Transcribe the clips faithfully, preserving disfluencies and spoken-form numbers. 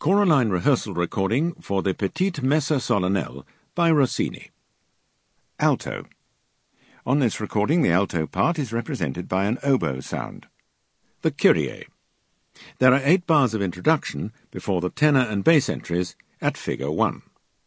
Choraline rehearsal recording for the Petite Messe Solennelle by Rossini. Alto. On this recording, the alto part is represented by an oboe sound. The Kyrie. There are eight bars of introduction before the tenor and bass entries at figure one.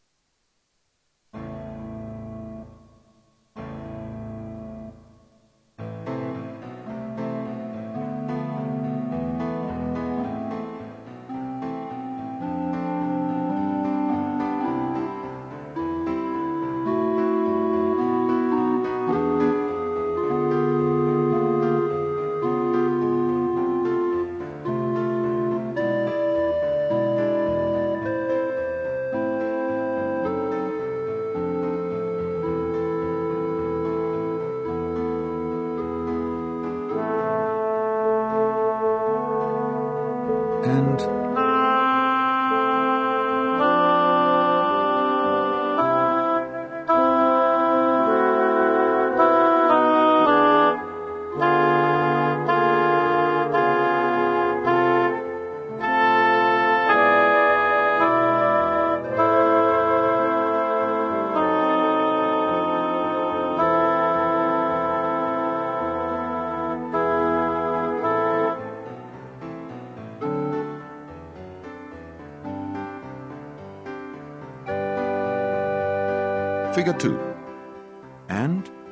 And figure two. And